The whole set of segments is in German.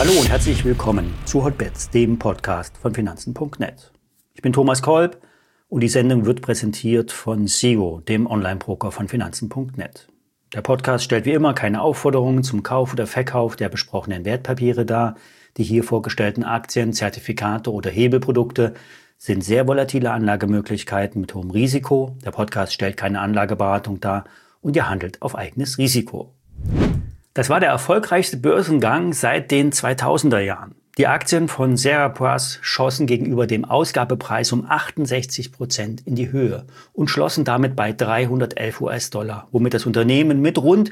Hallo und herzlich willkommen zu Hotbets, dem Podcast von Finanzen.net. Ich bin Thomas Kolb und die Sendung wird präsentiert von Sego, dem Online-Broker von Finanzen.net. Der Podcast stellt wie immer keine Aufforderungen zum Kauf oder Verkauf der besprochenen Wertpapiere dar. Die hier vorgestellten Aktien, Zertifikate oder Hebelprodukte sind sehr volatile Anlagemöglichkeiten mit hohem Risiko. Der Podcast stellt keine Anlageberatung dar und ihr handelt auf eigenes Risiko. Das war der erfolgreichste Börsengang seit den 2000er Jahren. Die Aktien von Cerebras schossen gegenüber dem Ausgabepreis um 68% in die Höhe und schlossen damit bei 311 US-Dollar, womit das Unternehmen mit rund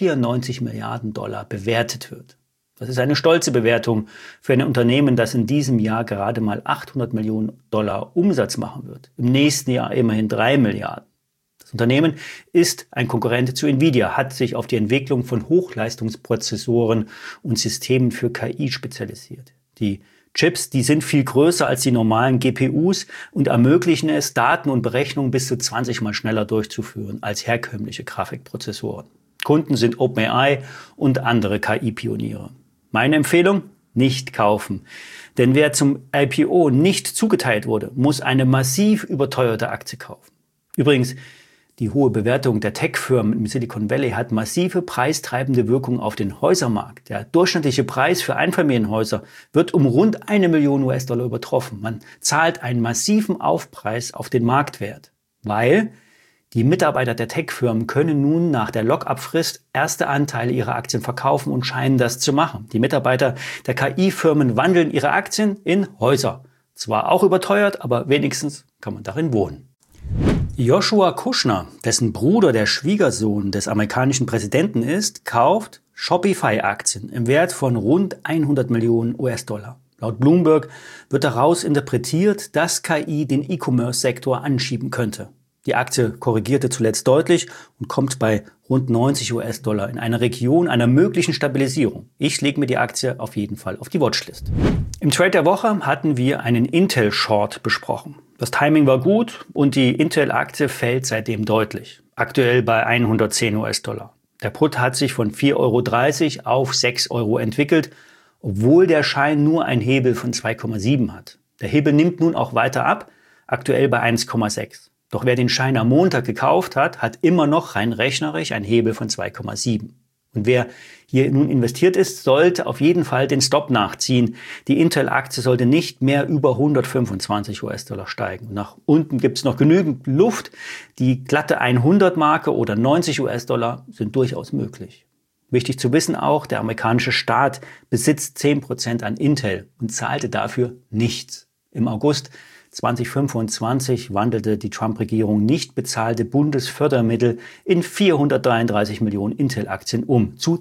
94 Milliarden Dollar bewertet wird. Das ist eine stolze Bewertung für ein Unternehmen, das in diesem Jahr gerade mal 800 Millionen Dollar Umsatz machen wird. Im nächsten Jahr immerhin 3 Milliarden. Das Unternehmen ist ein Konkurrent zu Nvidia, hat sich auf die Entwicklung von Hochleistungsprozessoren und Systemen für KI spezialisiert. Die Chips, die sind viel größer als die normalen GPUs und ermöglichen es, Daten und Berechnungen bis zu 20 Mal schneller durchzuführen als herkömmliche Grafikprozessoren. Kunden sind OpenAI und andere KI-Pioniere. Meine Empfehlung? Nicht kaufen. Denn wer zum IPO nicht zugeteilt wurde, muss eine massiv überteuerte Aktie kaufen. Übrigens, die hohe Bewertung der Tech-Firmen im Silicon Valley hat massive preistreibende Wirkung auf den Häusermarkt. Der durchschnittliche Preis für Einfamilienhäuser wird um rund 1 Million US-Dollar übertroffen. Man zahlt einen massiven Aufpreis auf den Marktwert, weil die Mitarbeiter der Tech-Firmen können nun nach der Lock-up-Frist erste Anteile ihrer Aktien verkaufen und scheinen das zu machen. Die Mitarbeiter der KI-Firmen wandeln ihre Aktien in Häuser. Zwar auch überteuert, aber wenigstens kann man darin wohnen. Joshua Kushner, dessen Bruder der Schwiegersohn des amerikanischen Präsidenten ist, kauft Shopify-Aktien im Wert von rund 100 Millionen US-Dollar. Laut Bloomberg wird daraus interpretiert, dass KI den E-Commerce-Sektor anschieben könnte. Die Aktie korrigierte zuletzt deutlich und kommt bei rund 90 US-Dollar in einer Region einer möglichen Stabilisierung. Ich lege mir die Aktie auf jeden Fall auf die Watchlist. Im Trade der Woche hatten wir einen Intel-Short besprochen. Das Timing war gut und die Intel-Aktie fällt seitdem deutlich. Aktuell bei 110 US-Dollar. Der Put hat sich von 4,30 € auf 6 € entwickelt, obwohl der Schein nur einen Hebel von 2,7 hat. Der Hebel nimmt nun auch weiter ab, aktuell bei 1,6. Doch wer den Schein am Montag gekauft hat, hat immer noch rein rechnerisch einen Hebel von 2,7. Und wer hier nun investiert ist, sollte auf jeden Fall den Stop nachziehen. Die Intel-Aktie sollte nicht mehr über 125 US-Dollar steigen. Nach unten gibt es noch genügend Luft. Die glatte 100-Marke oder 90 US-Dollar sind durchaus möglich. Wichtig zu wissen auch, der amerikanische Staat besitzt 10% an Intel und zahlte dafür nichts. Im August 2025 wandelte die Trump-Regierung nicht bezahlte Bundesfördermittel in 433 Millionen Intel-Aktien um zu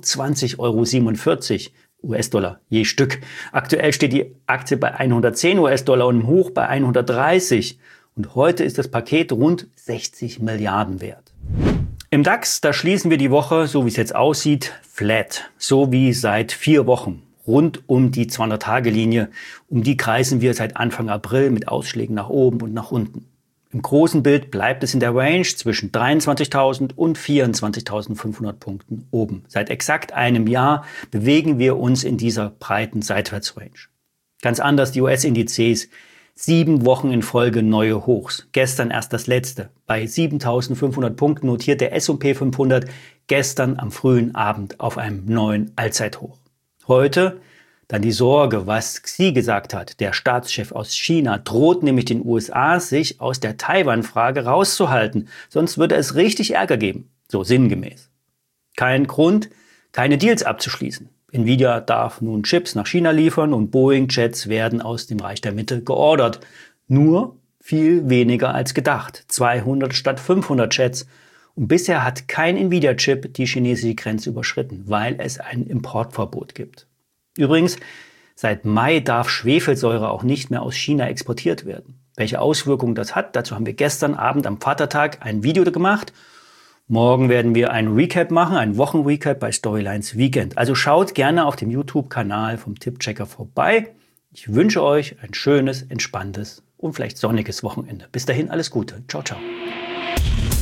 20,47 € US-Dollar je Stück. Aktuell steht die Aktie bei 110 US-Dollar und im Hoch bei 130. Und heute ist das Paket rund 60 Milliarden wert. Im DAX, da schließen wir die Woche, so wie es jetzt aussieht, flat. So wie seit 4 Wochen. Rund um die 200-Tage-Linie. Um die kreisen wir seit Anfang April mit Ausschlägen nach oben und nach unten. Im großen Bild bleibt es in der Range zwischen 23.000 und 24.500 Punkten oben. Seit exakt einem Jahr bewegen wir uns in dieser breiten Seitwärtsrange. Ganz anders die US-Indizes. 7 Wochen in Folge neue Hochs. Gestern erst das letzte. Bei 7.500 Punkten notiert der S&P 500 gestern am frühen Abend auf einem neuen Allzeithoch. Heute dann die Sorge, was Xi gesagt hat. Der Staatschef aus China droht nämlich den USA, sich aus der Taiwan-Frage rauszuhalten. Sonst würde es richtig Ärger geben. So sinngemäß. Kein Grund, keine Deals abzuschließen. Nvidia darf nun Chips nach China liefern und Boeing-Jets werden aus dem Reich der Mitte geordert. Nur viel weniger als gedacht. 200 statt 500 Jets. Und bisher hat kein Nvidia-Chip die chinesische Grenze überschritten, weil es ein Importverbot gibt. Übrigens, seit Mai darf Schwefelsäure auch nicht mehr aus China exportiert werden. Welche Auswirkungen das hat, dazu haben wir gestern Abend am Vatertag ein Video gemacht. Morgen werden wir ein Recap machen, ein Wochenrecap bei Storylines Weekend. Also schaut gerne auf dem YouTube-Kanal vom Tippchecker vorbei. Ich wünsche euch ein schönes, entspanntes und vielleicht sonniges Wochenende. Bis dahin alles Gute. Ciao, ciao.